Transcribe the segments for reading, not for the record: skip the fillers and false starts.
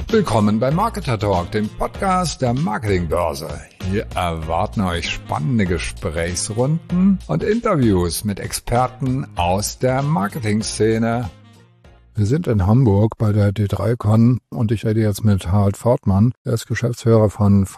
Willkommen bei Marketer Talk, dem Podcast der Marketingbörse. Hier erwarten euch spannende Gesprächsrunden und Interviews mit Experten aus der Marketingszene. Wir sind in Hamburg bei der D3Con und ich rede jetzt mit Harald Fortmann. Er ist Geschäftsführer von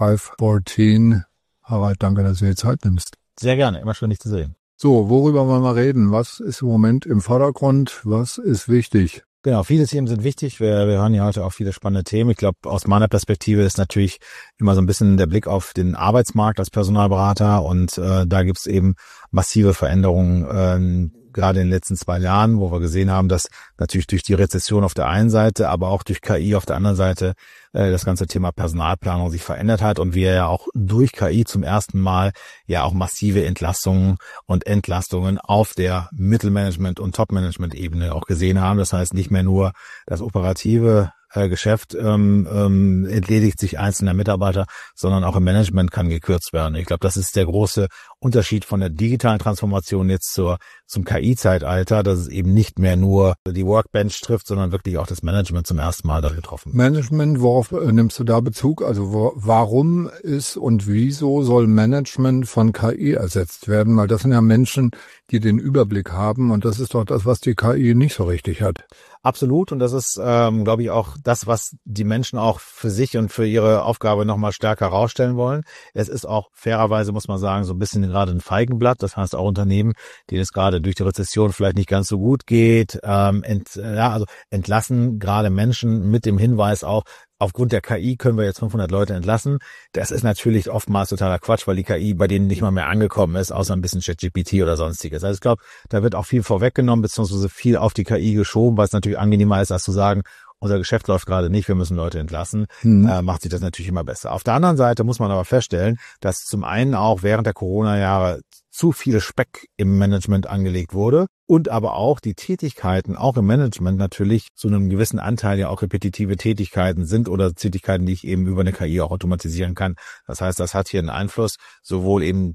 514. Harald, danke, dass du dir Zeit nimmst. Sehr gerne, immer schön, dich zu sehen. So, worüber wollen wir reden? Was ist im Moment im Vordergrund? Was ist wichtig? Genau, viele Themen sind wichtig. Wir hören ja heute auch viele spannende Themen. Ich glaube, aus meiner Perspektive ist natürlich immer so ein bisschen der Blick auf den Arbeitsmarkt als Personalberater und da gibt es eben massive Veränderungen, gerade in den letzten 2 Jahren, wo wir gesehen haben, dass natürlich durch die Rezession auf der einen Seite, aber auch durch KI auf der anderen Seite das ganze Thema Personalplanung sich verändert hat und wir ja auch durch KI zum ersten Mal ja auch massive Entlastungen und Entlastungen auf der Mittelmanagement- und Top-Management-Ebene auch gesehen haben. Das heißt, nicht mehr nur das operative Geschäft entledigt sich einzelner Mitarbeiter, sondern auch im Management kann gekürzt werden. Ich glaube, das ist der große Unterschied von der digitalen Transformation jetzt zum KI-Zeitalter, dass es eben nicht mehr nur die Workbench trifft, sondern wirklich auch das Management zum ersten Mal da getroffen. Management, worauf nimmst du da Bezug? Also warum ist und wieso soll Management von KI ersetzt werden? Weil das sind ja Menschen, die den Überblick haben und das ist doch das, was die KI nicht so richtig hat. Absolut, und das ist, glaube ich, auch das, was die Menschen auch für sich und für ihre Aufgabe nochmal stärker herausstellen wollen. Es ist auch fairerweise, muss man sagen, so ein bisschen gerade ein Feigenblatt. Das heißt, auch Unternehmen, denen es gerade durch die Rezession vielleicht nicht ganz so gut geht, also entlassen gerade Menschen mit dem Hinweis auch, aufgrund der KI können wir jetzt 500 Leute entlassen. Das ist natürlich oftmals totaler Quatsch, weil die KI bei denen nicht mal mehr angekommen ist, außer ein bisschen ChatGPT oder sonstiges. Also ich glaube, da wird auch viel vorweggenommen, beziehungsweise viel auf die KI geschoben, weil es natürlich angenehmer ist, als zu sagen, unser Geschäft läuft gerade nicht, wir müssen Leute entlassen, macht sich das natürlich immer besser. Auf der anderen Seite muss man aber feststellen, dass zum einen auch während der Corona-Jahre zu viel Speck im Management angelegt wurde und aber auch die Tätigkeiten, auch im Management natürlich zu einem gewissen Anteil ja auch repetitive Tätigkeiten sind oder Tätigkeiten, die ich eben über eine KI auch automatisieren kann. Das heißt, das hat hier einen Einfluss, sowohl eben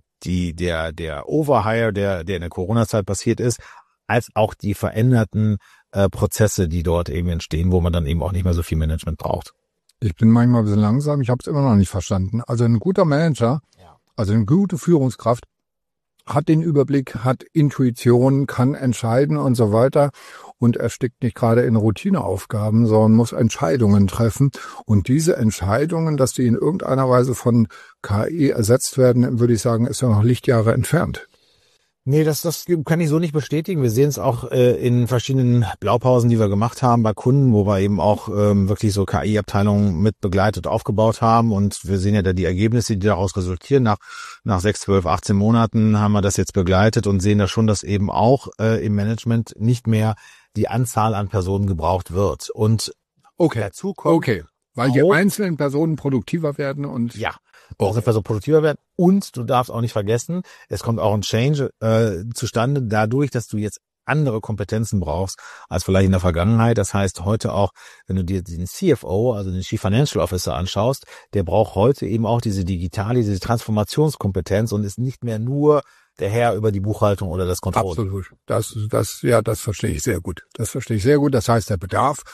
der Overhire, der in der Corona-Zeit passiert ist, als auch die veränderten Prozesse, die dort eben entstehen, wo man dann eben auch nicht mehr so viel Management braucht. Ich bin manchmal ein bisschen langsam, ich habe es immer noch nicht verstanden. Also ein guter Manager, also eine gute Führungskraft, hat den Überblick, hat Intuition, kann entscheiden und so weiter und er steckt nicht gerade in Routineaufgaben, sondern muss Entscheidungen treffen. Und diese Entscheidungen, dass die in irgendeiner Weise von KI ersetzt werden, würde ich sagen, ist ja noch Lichtjahre entfernt. Nee, das kann ich so nicht bestätigen. Wir sehen es auch in verschiedenen Blaupausen, die wir gemacht haben bei Kunden, wo wir eben auch wirklich so KI-Abteilungen mit begleitet aufgebaut haben. Und wir sehen ja da die Ergebnisse, die daraus resultieren. Nach 6, 12, 18 Monaten haben wir das jetzt begleitet und sehen da schon, dass eben auch im Management nicht mehr die Anzahl an Personen gebraucht wird. Und dazu kommt weil die einzelnen Personen produktiver werden und auch eine Person produktiver werden. Und du darfst auch nicht vergessen, es kommt auch ein Change zustande dadurch, dass du jetzt andere Kompetenzen brauchst als vielleicht in der Vergangenheit. Das heißt, heute auch, wenn du dir den CFO, also den Chief Financial Officer anschaust, der braucht heute eben auch diese Transformationskompetenz und ist nicht mehr nur der Herr über die Buchhaltung oder das Controlling. Absolut. Das verstehe ich sehr gut. Das heißt, der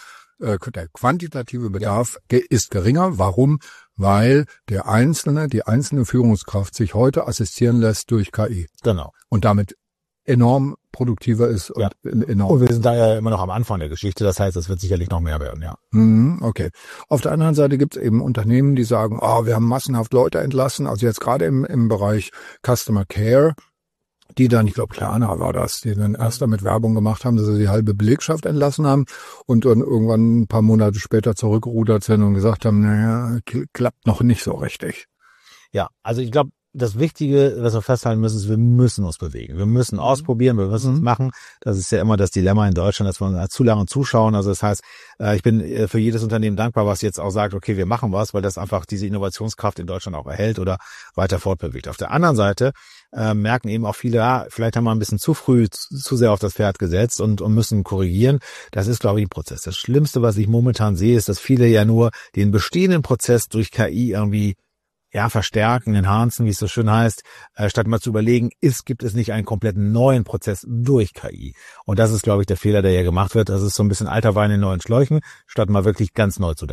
quantitative Bedarf ist geringer. Warum? Weil die einzelne Führungskraft sich heute assistieren lässt durch KI. Genau. Und damit enorm produktiver ist. Und enorm. Und wir sind da ja immer noch am Anfang der Geschichte. Das heißt, es wird sicherlich noch mehr werden, ja. Okay. Auf der anderen Seite gibt es eben Unternehmen, die sagen, wir haben massenhaft Leute entlassen. Also jetzt gerade im Bereich Customer Care, die dann, ich glaube, Klarna war das, die dann erst damit Werbung gemacht haben, dass sie die halbe Belegschaft entlassen haben und dann irgendwann ein paar Monate später zurückgerudert sind und gesagt haben, klappt noch nicht so richtig. Ja, also ich glaube, das Wichtige, was wir festhalten müssen, ist, wir müssen uns bewegen. Wir müssen ausprobieren, wir müssen es machen. Das ist ja immer das Dilemma in Deutschland, dass wir zu lange zuschauen. Also das heißt, ich bin für jedes Unternehmen dankbar, was jetzt auch sagt, okay, wir machen was, weil das einfach diese Innovationskraft in Deutschland auch erhält oder weiter fortbewegt. Auf der anderen Seite merken eben auch viele, vielleicht haben wir ein bisschen zu früh zu sehr auf das Pferd gesetzt und müssen korrigieren. Das ist, glaube ich, ein Prozess. Das Schlimmste, was ich momentan sehe, ist, dass viele ja nur den bestehenden Prozess durch KI irgendwie verstärken, enhancen, wie es so schön heißt, statt mal zu überlegen, gibt es nicht einen kompletten neuen Prozess durch KI. Und das ist, glaube ich, der Fehler, der hier gemacht wird. Das ist so ein bisschen alter Wein in neuen Schläuchen, statt mal wirklich ganz neu zu denken.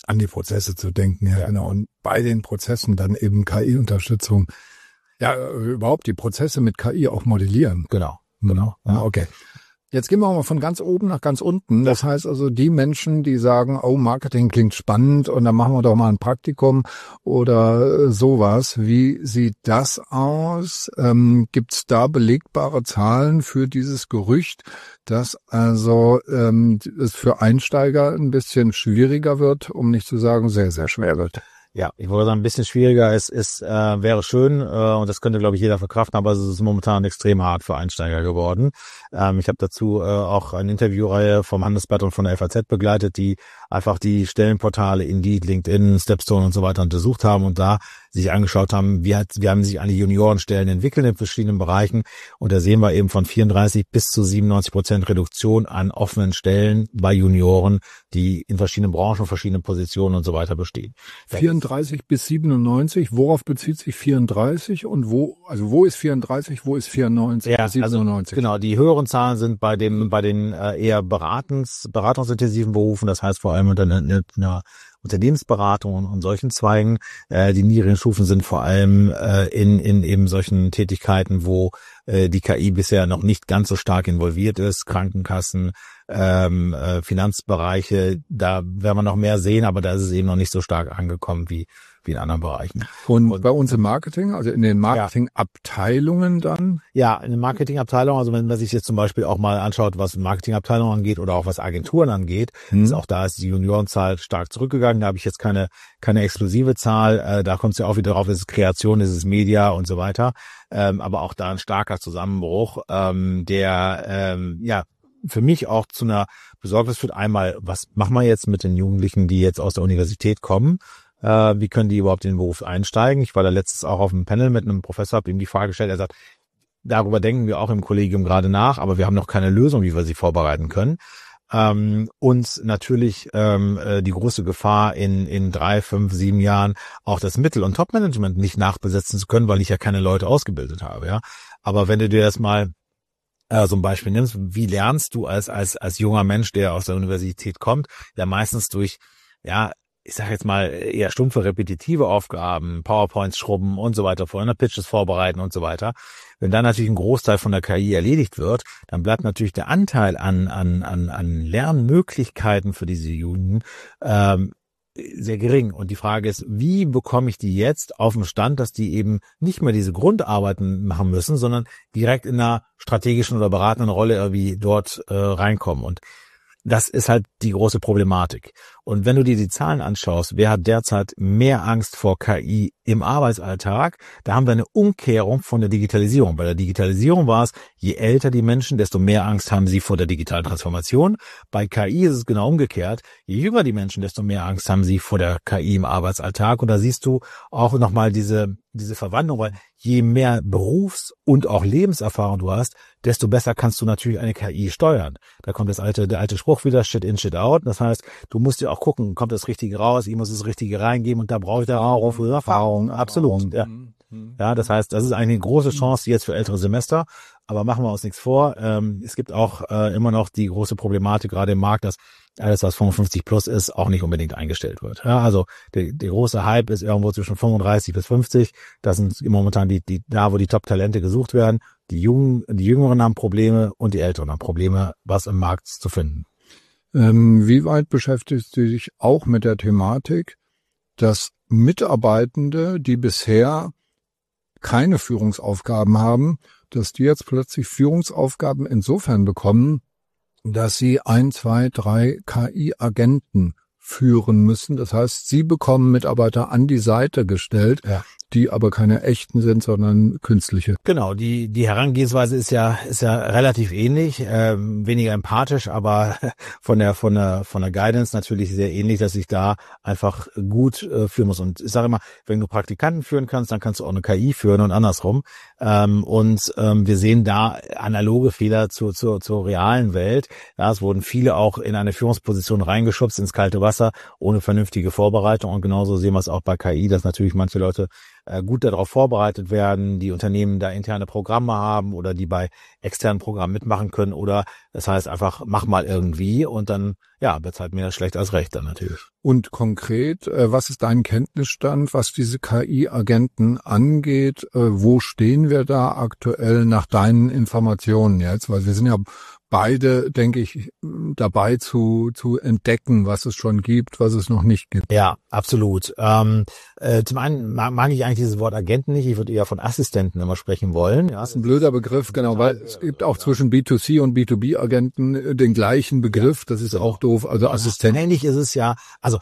an die Prozesse zu denken, ja, genau. Und bei den Prozessen dann eben KI-Unterstützung, ja, überhaupt die Prozesse mit KI auch modellieren. Genau. Ja. Okay. Jetzt gehen wir mal von ganz oben nach ganz unten. Das heißt also, die Menschen, die sagen, oh, Marketing klingt spannend und dann machen wir doch mal ein Praktikum oder sowas. Wie sieht das aus? Gibt's da belegbare Zahlen für dieses Gerücht, dass also es für Einsteiger ein bisschen schwieriger wird, um nicht zu sagen, sehr, sehr schwer wird? Ja, ich wollte sagen, ein bisschen schwieriger wäre schön und das könnte, glaube ich, jeder verkraften, aber es ist momentan extrem hart für Einsteiger geworden. Ich habe dazu auch eine Interviewreihe vom Handelsblatt und von der FAZ begleitet, die einfach die Stellenportale Indeed, LinkedIn, Stepstone und so weiter untersucht haben und da sich angeschaut haben, wie haben sich alle Juniorenstellen entwickelt in verschiedenen Bereichen. Und da sehen wir eben von 34 bis zu 97% Reduktion an offenen Stellen bei Junioren, die in verschiedenen Branchen, verschiedenen Positionen und so weiter bestehen. 34 bis 97, worauf bezieht sich 34 und wo ist 34, wo ist 94, ja, 97? Also, genau, die höheren Zahlen sind bei den eher beratungsintensiven Berufen, das heißt vor allem unter einer Unternehmensberatung und solchen Zweigen. Die niedrigen Stufen sind vor allem in eben solchen Tätigkeiten, wo die KI bisher noch nicht ganz so stark involviert ist, Krankenkassen, Finanzbereiche, da werden wir noch mehr sehen, aber da ist es eben noch nicht so stark angekommen wie in anderen Bereichen. Und bei uns im Marketing, also in den Marketingabteilungen dann? Ja, in den Marketingabteilungen, also wenn man sich jetzt zum Beispiel auch mal anschaut, was Marketingabteilungen angeht oder auch was Agenturen angeht, ist auch da ist die Juniorenzahl stark zurückgegangen. Da habe ich jetzt keine exklusive Zahl. Da kommt es ja auch wieder drauf, ist es Kreation, ist es Media und so weiter. Aber auch da ein starker Zusammenbruch, der für mich auch zu einer Besorgnis führt. Einmal, was machen wir jetzt mit den Jugendlichen, die jetzt aus der Universität kommen? Wie können die überhaupt in den Beruf einsteigen? Ich war da letztens auch auf einem Panel mit einem Professor, habe ihm die Frage gestellt, er sagt, darüber denken wir auch im Kollegium gerade nach, aber wir haben noch keine Lösung, wie wir sie vorbereiten können. Und natürlich die große Gefahr in 3, 5, 7 Jahren auch das Mittel- und Top-Management nicht nachbesetzen zu können, weil ich ja keine Leute ausgebildet habe. Ja, aber wenn du dir das mal so ein Beispiel nimmst, wie lernst du als junger Mensch, der aus der Universität kommt, ja meistens durch, ich sage jetzt mal, eher stumpfe, repetitive Aufgaben, PowerPoints schrubben und so weiter, vorher Pitches vorbereiten und so weiter. Wenn dann natürlich ein Großteil von der KI erledigt wird, dann bleibt natürlich der Anteil an Lernmöglichkeiten für diese Jugend sehr gering. Und die Frage ist, wie bekomme ich die jetzt auf den Stand, dass die eben nicht mehr diese Grundarbeiten machen müssen, sondern direkt in einer strategischen oder beratenden Rolle irgendwie dort reinkommen. Und das ist halt die große Problematik. Und wenn du dir die Zahlen anschaust, wer hat derzeit mehr Angst vor KI im Arbeitsalltag? Da haben wir eine Umkehrung von der Digitalisierung. Bei der Digitalisierung war es, je älter die Menschen, desto mehr Angst haben sie vor der digitalen Transformation. Bei KI ist es genau umgekehrt. Je jünger die Menschen, desto mehr Angst haben sie vor der KI im Arbeitsalltag. Und da siehst du auch nochmal diese Verwandlung, weil je mehr Berufs- und auch Lebenserfahrung du hast, desto besser kannst du natürlich eine KI steuern. Da kommt der alte Spruch wieder, Shit in, Shit out. Das heißt, du musst dir auch gucken, kommt das Richtige raus, ich muss das Richtige reingeben und da brauche ich da auch Erfahrung. Absolut. Ja. Ja, das heißt, das ist eigentlich eine große Chance jetzt für ältere Semester. Aber machen wir uns nichts vor. Es gibt auch immer noch die große Problematik gerade im Markt, dass alles, was 55 plus ist, auch nicht unbedingt eingestellt wird. Ja, also der große Hype ist irgendwo zwischen 35 bis 50. Das sind momentan da, wo die Top-Talente gesucht werden. Die Jüngeren haben Probleme und die Älteren haben Probleme, was im Markt zu finden. Wie weit beschäftigst du dich auch mit der Thematik, dass Mitarbeitende, die bisher keine Führungsaufgaben haben, dass die jetzt plötzlich Führungsaufgaben insofern bekommen, dass sie 1, 2, 3 KI-Agenten führen müssen. Das heißt, sie bekommen Mitarbeiter an die Seite gestellt, die aber keine echten sind, sondern künstliche. Genau, die Herangehensweise ist ja relativ ähnlich, weniger empathisch, aber von der Guidance natürlich sehr ähnlich, dass ich da einfach gut führen muss. Und ich sage immer, wenn du Praktikanten führen kannst, dann kannst du auch eine KI führen und andersrum. Wir sehen da analoge Fehler zur realen Welt. Ja, es wurden viele auch in eine Führungsposition reingeschubst ins kalte Wasser ohne vernünftige Vorbereitung. Und genauso sehen wir es auch bei KI, dass natürlich manche Leute gut darauf vorbereitet werden, die Unternehmen da interne Programme haben oder die bei externen Programm mitmachen können oder das heißt einfach, mach mal irgendwie und dann, ja, wird's halt mehr schlecht als recht dann natürlich. Und konkret, was ist dein Kenntnisstand, was diese KI-Agenten angeht? Wo stehen wir da aktuell nach deinen Informationen jetzt? Weil wir sind ja beide, denke ich, dabei zu entdecken, was es schon gibt, was es noch nicht gibt. Ja, absolut. Zum einen mag ich eigentlich dieses Wort Agenten nicht. Ich würde eher von Assistenten immer sprechen wollen. Ja, das ist ein blöder Begriff, genau, weil es gibt auch zwischen B2C und B2B-Agenten den gleichen Begriff. Das ist auch doof. Also Assistent. Eigentlich ist es ja, also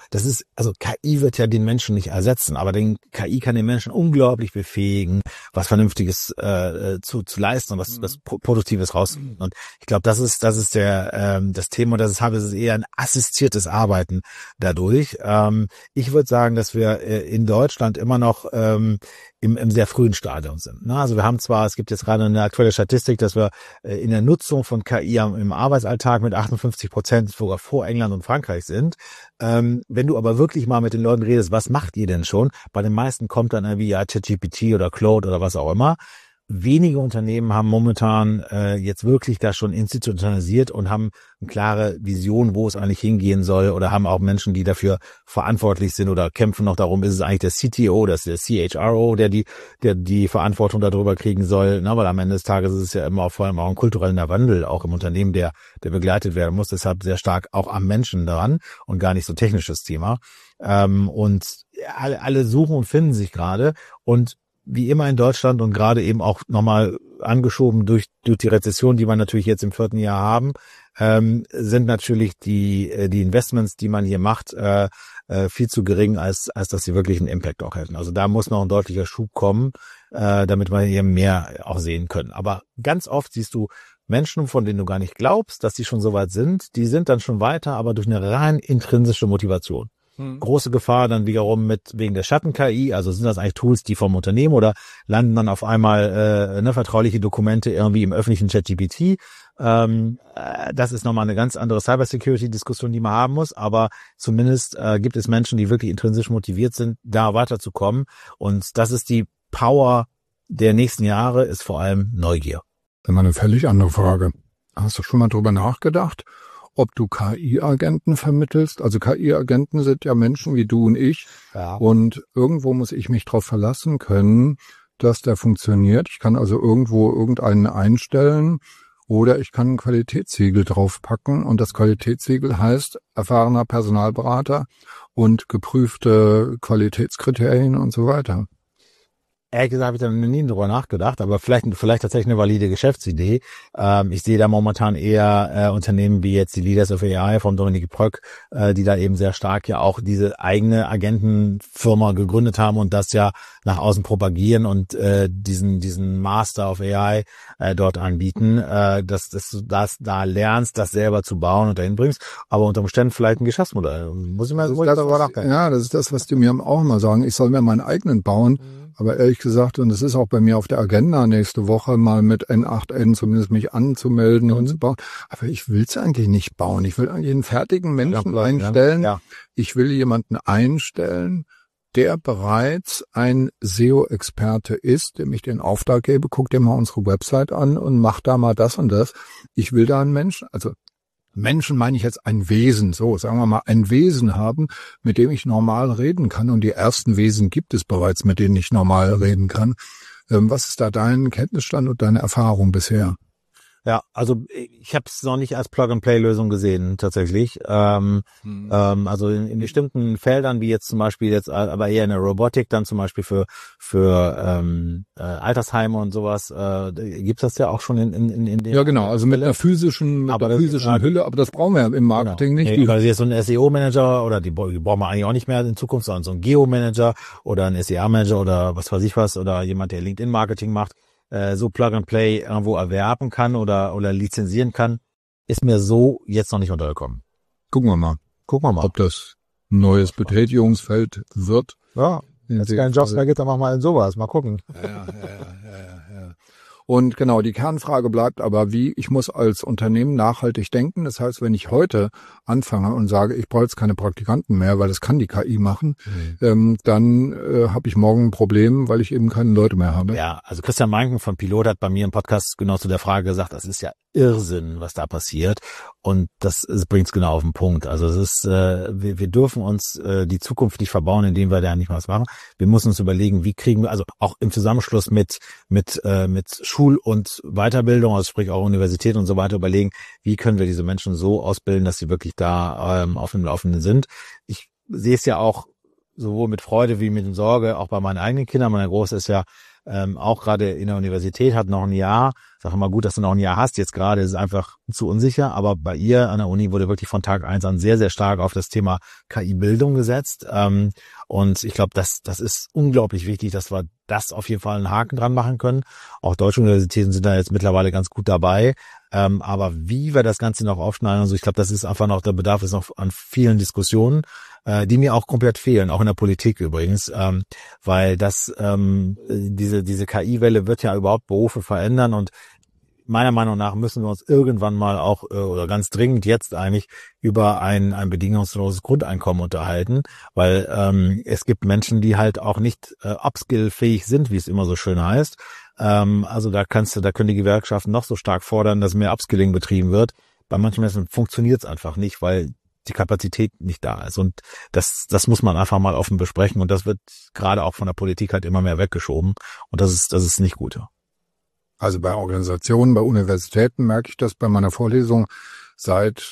KI wird ja den Menschen nicht ersetzen, aber KI kann den Menschen unglaublich befähigen, was Vernünftiges zu leisten und was Produktives rauszufinden. Und ich glaube, das ist das Thema, das ich habe, es ist eher ein assistiertes Arbeiten dadurch. Ich würde sagen, dass wir in Deutschland immer noch im sehr frühen Stadium sind. Also wir haben zwar, es gibt jetzt gerade eine aktuelle Statistik, dass wir in der Nutzung von KI im Arbeitsalltag mit 58% sogar vor England und Frankreich sind. Wenn du aber wirklich mal mit den Leuten redest, was macht ihr denn schon? Bei den meisten kommt dann irgendwie ChatGPT oder Claude oder was auch immer. Wenige Unternehmen haben momentan jetzt wirklich das schon institutionalisiert und haben eine klare Vision, wo es eigentlich hingehen soll oder haben auch Menschen, die dafür verantwortlich sind oder kämpfen noch darum, ist es eigentlich der CTO, das ist der CHRO, der die Verantwortung darüber kriegen soll, weil am Ende des Tages ist es ja immer vor allem auch ein kultureller Wandel, auch im Unternehmen, der begleitet werden muss, deshalb sehr stark auch am Menschen daran und gar nicht so technisches Thema. Und alle suchen und finden sich gerade und wie immer in Deutschland und gerade eben auch nochmal angeschoben durch die Rezession, die wir natürlich jetzt im 4. Jahr haben, sind natürlich die Investments, die man hier macht, viel zu gering, als dass sie wirklich einen Impact auch hätten. Also da muss noch ein deutlicher Schub kommen, damit wir hier mehr auch sehen können. Aber ganz oft siehst du Menschen, von denen du gar nicht glaubst, dass die schon so weit sind, die sind dann schon weiter, aber durch eine rein intrinsische Motivation. Große Gefahr dann wiederum wegen der Schatten-KI, also sind das eigentlich Tools, die vom Unternehmen oder landen dann auf einmal vertrauliche Dokumente irgendwie im öffentlichen ChatGPT. Das ist nochmal eine ganz andere Cybersecurity-Diskussion, die man haben muss, aber zumindest gibt es Menschen, die wirklich intrinsisch motiviert sind, da weiterzukommen und das ist die Power der nächsten Jahre, ist vor allem Neugier. Das ist mal eine völlig andere Frage. Hast du schon mal drüber nachgedacht, ob du KI-Agenten vermittelst? Also KI-Agenten sind ja Menschen wie du und ich. Ja. Und irgendwo muss ich mich darauf verlassen können, dass der funktioniert. Ich kann also irgendwo irgendeinen einstellen oder ich kann ein Qualitätssiegel draufpacken. Und das Qualitätssiegel heißt erfahrener Personalberater und geprüfte Qualitätskriterien und so weiter. Ehrlich gesagt habe ich da noch nie drüber nachgedacht, aber vielleicht tatsächlich eine valide Geschäftsidee. Ich sehe da momentan eher Unternehmen wie jetzt die Leaders of AI von Dominique Pröck, die da eben sehr stark ja auch diese eigene Agentenfirma gegründet haben und das ja nach außen propagieren und diesen Master of AI dort anbieten, dass du da lernst, das selber zu bauen und dahin bringst, aber unter Umständen vielleicht ein Geschäftsmodell. Muss ich darüber nachdenken. Ja, das ist das, was die mir auch immer sagen. Ich soll mir meinen eigenen bauen. Aber ehrlich gesagt, und es ist auch bei mir auf der Agenda nächste Woche mal mit N8N zumindest mich anzumelden und zu bauen. Aber ich will es eigentlich nicht bauen. Ich will eigentlich einen fertigen Menschen einstellen. Ja. Ich will jemanden einstellen, der bereits ein SEO-Experte ist, dem ich den Auftrag gebe, guck dir mal unsere Website an und mach da mal das und das. Ich will da einen Menschen, also Menschen meine ich jetzt ein Wesen, so sagen wir mal ein Wesen haben, mit dem ich normal reden kann. Und die ersten Wesen gibt es bereits, mit denen ich normal reden kann. Was ist da dein Kenntnisstand und deine Erfahrung bisher? Ja, also ich habe es noch nicht als Plug-and-Play-Lösung gesehen tatsächlich. Also in bestimmten Feldern, wie jetzt zum Beispiel jetzt, aber eher in der Robotik, dann zum Beispiel für Altersheime und sowas, gibt's das ja auch schon in den. Ja, genau. Also mit einer physischen Hülle, aber das brauchen wir ja im Marketing nicht. Nee, also jetzt so ein SEO-Manager oder die brauchen wir eigentlich auch nicht mehr in Zukunft, sondern so ein Geo-Manager oder ein SEA-Manager oder was weiß ich was oder jemand, der LinkedIn-Marketing macht. So Plug-and-Play irgendwo erwerben kann oder lizenzieren kann, ist mir so jetzt noch nicht untergekommen. Gucken wir mal, ob das ein neues Betätigungsfeld wird. Ja, wenn es keinen Jobs mehr gibt, dann machen wir halt sowas. Mal gucken. Ja. Und genau, die Kernfrage bleibt aber, ich muss als Unternehmen nachhaltig denken. Das heißt, wenn ich heute anfange und sage, ich brauche jetzt keine Praktikanten mehr, weil das kann die KI machen, dann habe ich morgen ein Problem, weil ich eben keine Leute mehr habe. Ja, also Christian Meinken von Pilot hat bei mir im Podcast genau zu der Frage gesagt, das ist ja Irrsinn, was da passiert. Und das bringt es genau auf den Punkt. Also es ist, wir dürfen uns die Zukunft nicht verbauen, indem wir da nicht mal was machen. Wir müssen uns überlegen, wie kriegen wir, also auch im Zusammenschluss mit Schul- und Weiterbildung, also sprich auch Universität und so weiter, überlegen, wie können wir diese Menschen so ausbilden, dass sie wirklich da auf dem Laufenden sind. Ich sehe es ja auch sowohl mit Freude wie mit Sorge, auch bei meinen eigenen Kindern. Meine Große ist ja auch gerade in der Universität, hat noch ein Jahr. Sag immer gut, dass du noch ein Jahr hast. Jetzt gerade ist es einfach zu unsicher. Aber bei ihr an der Uni wurde wirklich von Tag 1 an sehr, sehr stark auf das Thema KI-Bildung gesetzt. Und ich glaube, das ist unglaublich wichtig, dass wir das auf jeden Fall einen Haken dran machen können. Auch deutsche Universitäten sind da jetzt mittlerweile ganz gut dabei. Aber wie wir das Ganze noch aufschneiden, also ich glaube, das ist einfach noch, der Bedarf ist noch an vielen Diskussionen, die mir auch komplett fehlen, auch in der Politik übrigens, weil das diese KI-Welle wird ja überhaupt Berufe verändern und meiner Meinung nach müssen wir uns irgendwann mal auch oder ganz dringend jetzt eigentlich über ein bedingungsloses Grundeinkommen unterhalten, weil es gibt Menschen, die halt auch nicht upskill-fähig sind, wie es immer so schön heißt. Also da können die Gewerkschaften noch so stark fordern, dass mehr Upskilling betrieben wird. Bei manchen Menschen funktioniert es einfach nicht, weil die Kapazität nicht da ist. Und das muss man einfach mal offen besprechen. Und das wird gerade auch von der Politik halt immer mehr weggeschoben. Und das ist nicht gut. Also bei Organisationen, bei Universitäten merke ich das bei meiner Vorlesung seit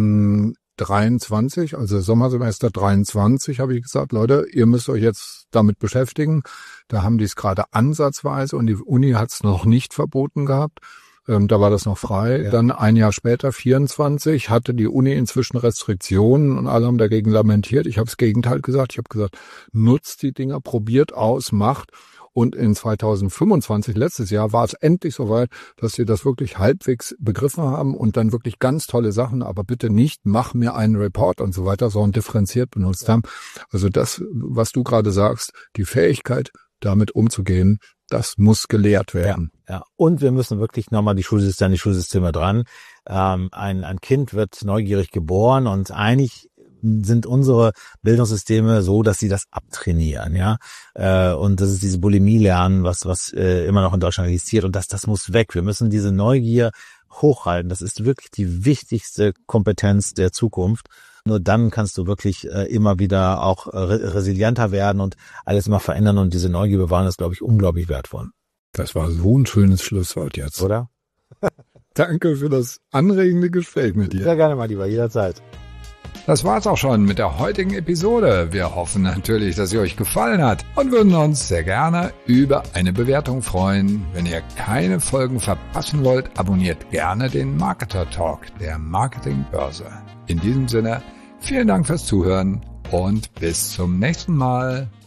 23, also Sommersemester 23, habe ich gesagt, Leute, ihr müsst euch jetzt damit beschäftigen. Da haben die es gerade ansatzweise und die Uni hat es noch nicht verboten gehabt. Da war das noch frei. Ja. Dann ein Jahr später, 24, hatte die Uni inzwischen Restriktionen und alle haben dagegen lamentiert. Ich habe das Gegenteil gesagt. Ich habe gesagt, nutzt die Dinger, probiert aus, macht. Und in 2025, letztes Jahr, war es endlich soweit, dass sie das wirklich halbwegs begriffen haben und dann wirklich ganz tolle Sachen, aber bitte nicht, mach mir einen Report und so weiter, sondern differenziert benutzt haben. Also das, was du gerade sagst, die Fähigkeit, damit umzugehen, das muss gelehrt werden. Ja. Und wir müssen wirklich nochmal die Schulsysteme dran. Ein Kind wird neugierig geboren und eigentlich sind unsere Bildungssysteme so, dass sie das abtrainieren, ja. Und das ist diese Bulimie-Lernen, was immer noch in Deutschland existiert. Und das muss weg. Wir müssen diese Neugier hochhalten. Das ist wirklich die wichtigste Kompetenz der Zukunft. Nur dann kannst du wirklich immer wieder auch resilienter werden und alles immer verändern. Und diese Neugier bewahren ist, glaube ich, unglaublich wertvoll. Das war so ein schönes Schlusswort jetzt. Oder? Danke für das anregende Gespräch mit dir. Sehr gerne, mal lieber, jederzeit. Das war's auch schon mit der heutigen Episode. Wir hoffen natürlich, dass sie euch gefallen hat und würden uns sehr gerne über eine Bewertung freuen. Wenn ihr keine Folgen verpassen wollt, abonniert gerne den Marketer Talk der Marketingbörse. In diesem Sinne, vielen Dank fürs Zuhören und bis zum nächsten Mal.